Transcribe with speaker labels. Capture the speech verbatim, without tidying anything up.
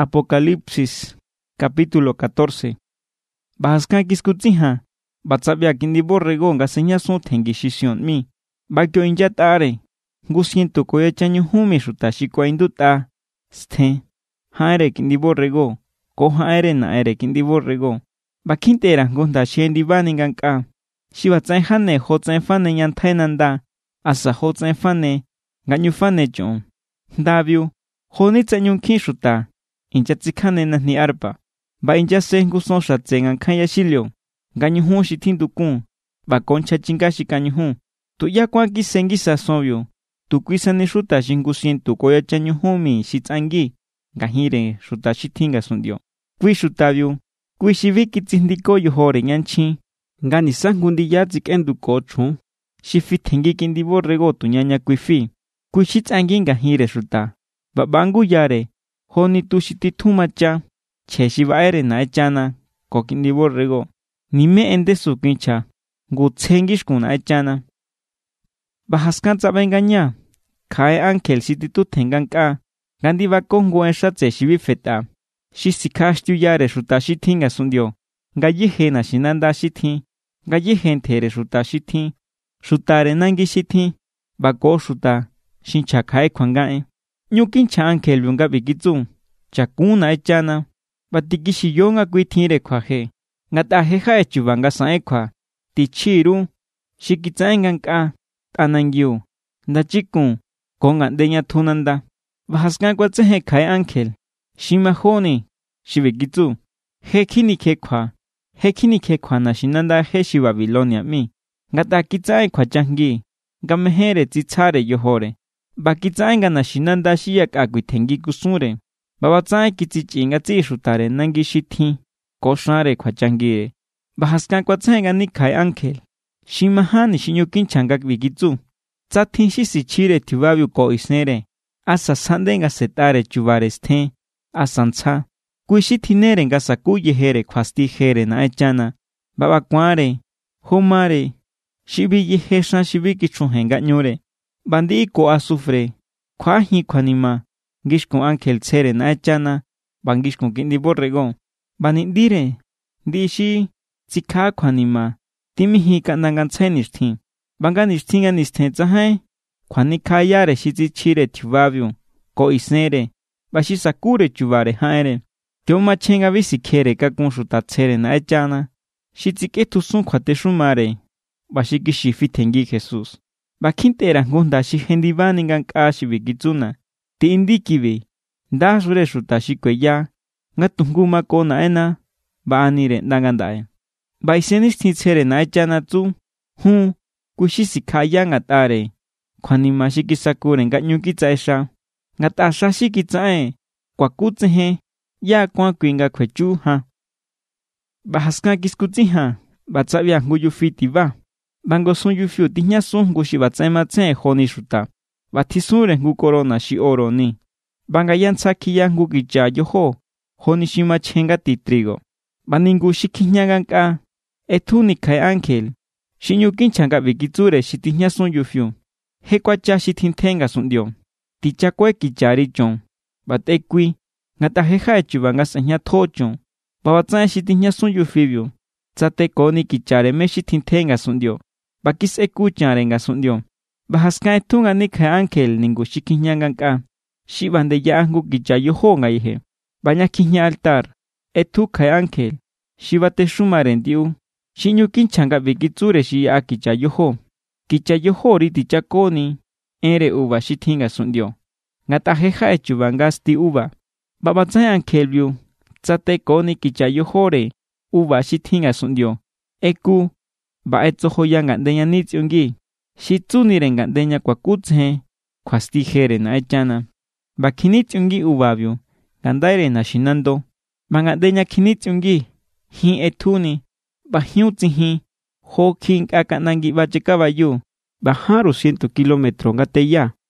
Speaker 1: Apocalipsis, capítulo catorce. Bahaskan kiskutiha, batsabia kindi borrego nga seña son tengi shision mi. Bakyo injatare, gusiento koya chanyu humi shuta shikwa induta. Ste, haere kindi borrego, ko haere na ere kindi borrego. Bakintera gonda shendi baninganka. Shibatsai hane hotsai fane yantainanda, asa hotsai fane, ganyu fane chon. Daviu, honitsa nyun kishuta. Incha tsikane na ni arpa. Ba incha se nguson shatsengan kanya shilyo. Ganyuhun shitindukun. Ba concha chingashi kanyuhun. Tu ya kwa kisengi sa sobyo. Tu kuisa ni shuta shingusientu koya chanyuhumi shitsangi. Gahire shuta shitinga sundio. Kui shutabyu. Kui shiviki tsindiko yohore nyanchi. Ngani sangundi ya tsikendu kochun. Shifitengi kindibo rego tu nyanya kuifi. Kui shitsangi gahire shuta. Babangu yare. Honi tu shititumacha, cheshi baere na echana, kokindi borrego, nime ende sukincha, gutsengish kun echana. Bahaskan engaña, kae ankel shititu tenganka, gandi bakongo eshatse shibifeta, shisikashtu yare shuta shitinga sundio, gayehe na shinanda shitin, gayehe tere shuta shitin, shutare nangi shitin, bako shuta, shincha kae kwangae. Nyukincha ankel yunga bigitsu, chakuna echana, batikishi yonga kuitire kwaje, ngata heja echubanga saekwa, tichiru, shikitsaenganka, tanangyu, ndachikun, konga deña tunanda, bahaskan kwatsehe kae ankel, shimahoni, shibigitsu, hekini kekwa, hekini kekwa na shinanda heshi Babilonia mi, ngata kitsaekwa changi, gamehere titsare yohore. Bakitsaenga na shinanda shiyak aguitengi kusure. Babatsai kitzichinga tsishutare nangi shithi. Koshare kwa changire. Bahaskan kwatsaenga ni kai ankel. Shimahani shinyukinchangak bigitsu. Tsatin shisi chire tibabyu ko isnere. Asa sandenga setare chubareste. Asansa. Kuishitinere nga sakuye here kwasti here na echana. Babakware. Homare. Shibi yehesha shibiki chunhenga nyore. Bandi ko azufre, kwahi kwanima, gishkon ankel tsere na echana, bangishkon kindi borrego, banindire, dishi, tsika kwanima, timihi kanangantsainistin, banganistinga nisten tzahe, kwanika yare shizi chire tubabyu, ko isnere, bashisakure chubare haere, yoma chenga visi kere kakunshuta tsere na echana, shitsiketu sun kwate shumare, bashikishi fitengi Jesus. Bakintera ngunda shihendi baningan kashi bigitsuna. Ti indikibe. Da sure shuta shikweya. Ngatunguma kona ena. Ba anire nangandae. Ba isenis titsere na echana tsu. Hun. Kushisi kaya ngatare. Kwani mashikisakure nganyukitsa esha. Ngatasha shikitsae. Kwa kutsehe. Ya kwa kuinga kwechu ha. Bahaskan kiskutiha. Batsabia nguyu fiti ba. Bango sun yu fiu tiña sun gushi batsaima tse honi shuta. Batisure ngu corona shi oro ni. Banga yansaki ya ngu gicha yoho. Honi shima chenga ti trigo. Baningu shikinyaganka. Etuni kai ankel. Shinyu kinchanga bigitsure shi tiña sun yu fiu. Hekwa cha shi tintenga sun dio. Ticha kwe kichari chon. Batekwi. Ngata heja echubanga sanya tochon. Babatsae shi tiña sun yu fiu. Tsate koni kichare me shi tintenga sun dio. Bakis ekuchare nga sundio. Bahaskan etunga nikha ankel ningu shikinyanganka. Shibande ya angu gicha yoho nga ihe. Banya kinya altar. Etu kai ankel. Shibate shumaren diu. Shinyu kinchanga bigitsure shi ya kicha yoho. Kicha yoho riti chakoni. Ere uva shitinga sundio. Ngata heja echubanga sti uva. Babatsai ankel view. Tsate koni kicha yohore. Uva shitinga sundio. Eku. Ba etso hoya ngandeña nityungi. Shitsunire ngandeña kwa kutse. Kwa stijere na echana. Ba kinityungi ubabyu. Gandaire na shinando. Ba ngandeña kinityungi. Hin etuni. Ba hiutsi hin. Ho king akanangi ba chekabayu. Ba haru ciento kilómetro ngateya.